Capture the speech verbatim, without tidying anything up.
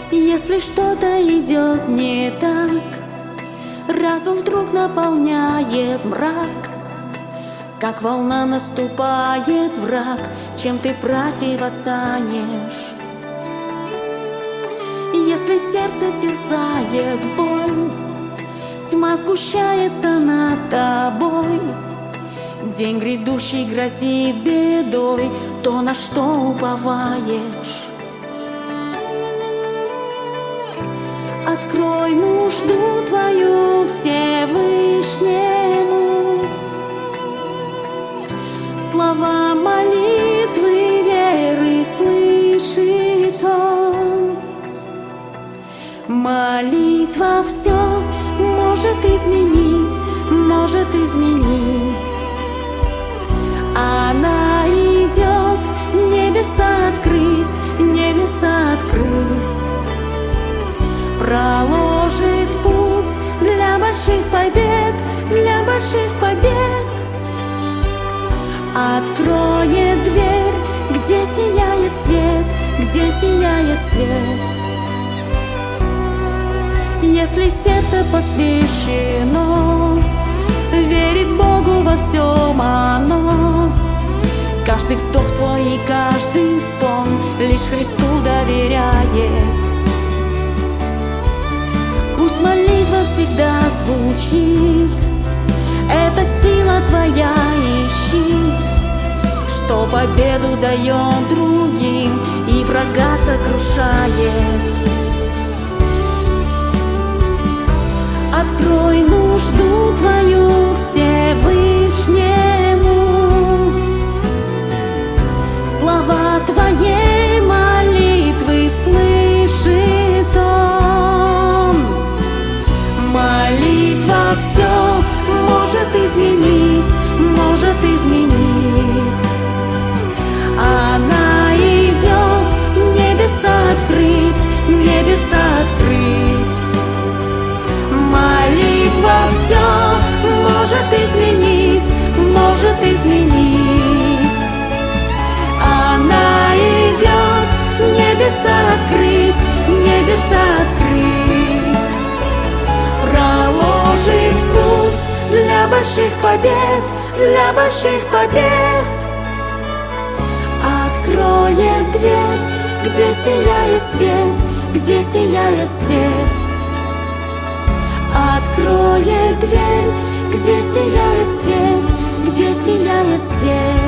Если что-то идет не так, разум вдруг наполняет мрак, как волна наступает враг, чем ты противостанешь. Если сердце терзает боль, тьма сгущается над тобой, день грядущий грозит бедой, то, на что уповаешь. Открой нужду твою Всевышнему, слова молитвы веры слышит Он. Молитва все может изменить, может изменить. Она идет небеса открыть, небеса открыть. Проложит путь для больших побед, для больших побед. Откроет дверь, где сияет свет, где сияет свет. Если сердце посвящено, верит Богу во всем оно. Каждый вздох свой и каждый стон лишь Христу доверяет. Пусть молитва всегда звучит, это сила твоя и щит, что победу дает другим и врага сокрушает. Открой нужду твою Всевышнему, слова твоей молитвы слышит Он. Молитва все может изменить, может изменить. Она идет небеса открыть, небеса открыть. Молитва все может изменить, может изменить. Она идет небеса открыть, небеса открыть. Проложит путь для больших побед, для больших побед. Откроет дверь, где сияет свет, где сияет свет. Откроет дверь, где сияет свет, где сияет свет.